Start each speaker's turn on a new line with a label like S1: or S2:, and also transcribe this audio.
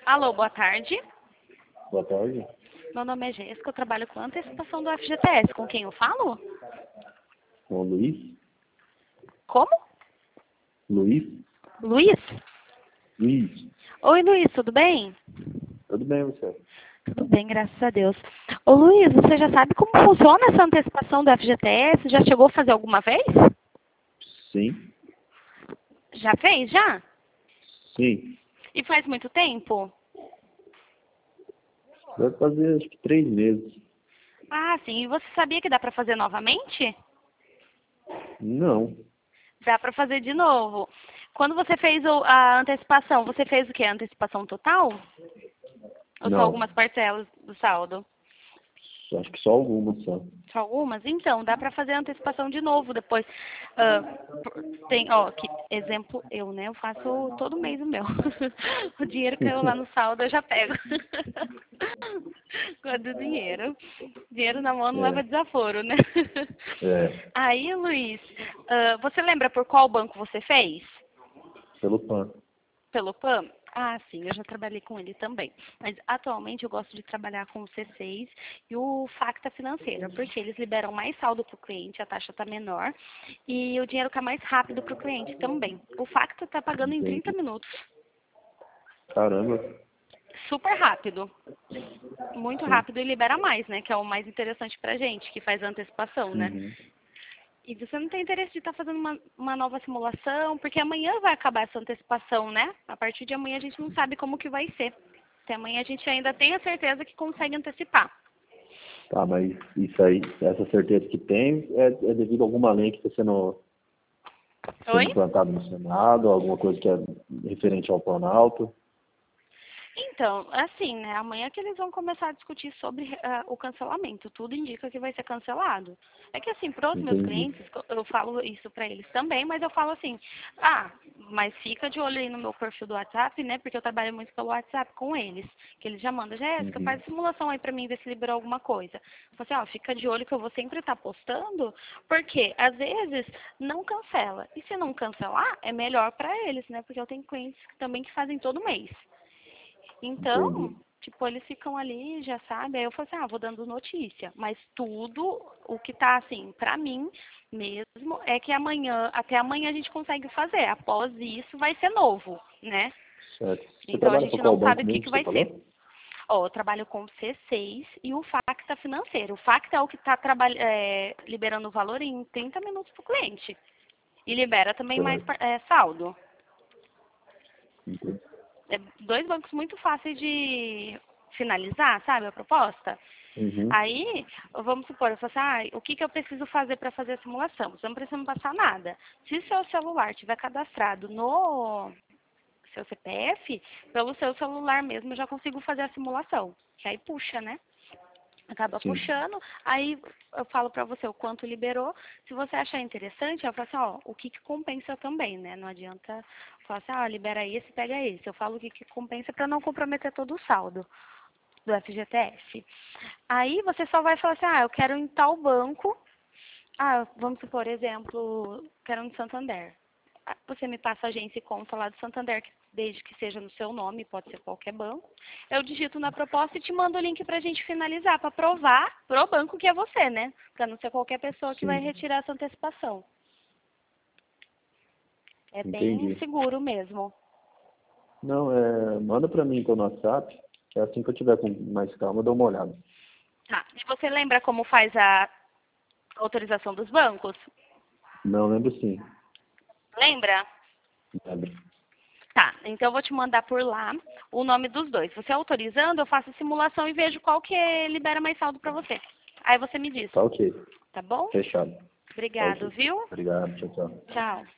S1: Alô, boa tarde.
S2: Boa tarde.
S1: Meu nome é Jéssica, eu trabalho com antecipação do FGTS. Com quem eu falo?
S2: Com o Luiz?
S1: Como?
S2: Luiz?
S1: Luiz?
S2: Luiz.
S1: Oi, Luiz, tudo bem?
S2: Tudo bem, você?
S1: Tudo bem, graças a Deus. Ô, Luiz, você já sabe como funciona essa antecipação do FGTS? Já chegou a fazer alguma vez?
S2: Sim.
S1: Já fez, já?
S2: Sim.
S1: E faz muito tempo?
S2: Deve fazer acho que 3 meses.
S1: Ah, sim. E você sabia que dá para fazer novamente?
S2: Não.
S1: Dá para fazer de novo. Quando você fez a antecipação, você fez o quê? A antecipação total? Ou só
S2: Não.
S1: algumas parcelas do saldo?
S2: Acho que só algumas só.
S1: Só algumas? Então, dá para fazer a antecipação de novo depois. Ah, tem, ó, que exemplo, eu, né? Eu faço todo mês o meu. O dinheiro caiu lá no saldo, eu já pego. Guardo o dinheiro. Dinheiro na mão não leva desaforo, né?
S2: É.
S1: Aí, Luiz, você lembra por qual banco você fez?
S2: Pelo PAN.
S1: Pelo PAN? Ah, sim, eu já trabalhei com ele também. Mas atualmente eu gosto de trabalhar com o C6 e o Facta Financeira, porque eles liberam mais saldo para o cliente, a taxa está menor e o dinheiro está mais rápido para o cliente também. O Facta está pagando em 30
S2: Entendi.
S1: minutos.
S2: Caramba.
S1: Super rápido. Muito
S2: Sim.
S1: rápido e libera mais, né? Que é o mais interessante pra gente, que faz a antecipação, né?
S2: Uhum.
S1: E você não tem interesse de estar fazendo uma nova simulação, porque amanhã vai acabar essa antecipação, né? A partir de amanhã a gente não sabe como que vai ser. Até amanhã a gente ainda tem a certeza que consegue antecipar.
S2: Tá, mas isso aí, essa certeza que tem é devido a alguma lei que está sendo
S1: Oi?
S2: implantada no Senado, alguma coisa que é referente ao Planalto.
S1: Então, assim, né? Amanhã que eles vão começar a discutir sobre o cancelamento. Tudo indica que vai ser cancelado. É que, assim, para os meus
S2: Entendi.
S1: clientes, eu falo isso para eles também, mas eu falo assim, mas fica de olho aí no meu perfil do WhatsApp, né? Porque eu trabalho muito pelo WhatsApp com eles. Que eles já mandam, Jéssica,
S2: Uhum.
S1: faz simulação aí para mim, ver se liberou alguma coisa. Eu falo assim, fica de olho que eu vou sempre estar postando, porque às vezes não cancela. E se não cancelar, é melhor para eles, né? Porque eu tenho clientes também que fazem todo mês. Então,
S2: Entendi.
S1: tipo, eles ficam ali, já sabe, aí eu falo assim, vou dando notícia. Mas tudo, o que tá assim, pra mim mesmo, é que até amanhã a gente consegue fazer. Após isso vai ser novo, né?
S2: Certo. Você
S1: Então a
S2: trabalha para
S1: gente não
S2: qual
S1: sabe
S2: banco
S1: o que
S2: mesmo
S1: que
S2: que você
S1: vai ser.
S2: falou?
S1: Ó, eu trabalho com o C6 e o Facta Financeiro. O Facta é o que está liberando o valor em 30 minutos para o cliente. E libera também mais
S2: Certo.
S1: saldo.
S2: Entendi.
S1: É dois bancos muito fáceis de finalizar, sabe, a proposta.
S2: Uhum.
S1: Aí, vamos supor, eu falo assim, o que que eu preciso fazer para fazer a simulação? Você não precisa me passar nada. Se seu celular estiver cadastrado no seu CPF, pelo seu celular mesmo eu já consigo fazer a simulação. Que aí puxa, né? Acaba
S2: Sim.
S1: puxando, aí eu falo para você o quanto liberou. Se você achar interessante, eu falo assim, o que que compensa também, né? Não adianta falar assim, libera esse, pega esse. Eu falo o que que compensa para não comprometer todo o saldo do FGTS. Aí você só vai falar assim, eu quero em tal banco. Vamos supor, exemplo, quero no Santander. Você me passa a agência e conta lá do Santander, desde que seja no seu nome, pode ser qualquer banco. Eu digito na proposta e te mando o link para a gente finalizar, para provar pro banco que é você, né? Para não ser qualquer pessoa que vai
S2: Sim.
S1: retirar essa antecipação. É bem
S2: Entendi.
S1: seguro mesmo.
S2: Não, manda para mim então no WhatsApp, que assim que eu tiver com mais calma, eu dou uma olhada.
S1: Tá. E você lembra como faz a autorização dos bancos?
S2: Não, lembro sim.
S1: Lembra?
S2: Lembro.
S1: Tá, então eu vou te mandar por lá o nome dos dois. Você autorizando, eu faço a simulação e vejo qual que libera mais saldo para você. Aí você me diz,
S2: Tá ok.
S1: tá bom?
S2: Fechado. Tá
S1: Obrigado,
S2: ok.
S1: viu?
S2: Obrigado. Tchau, tchau.
S1: Tchau.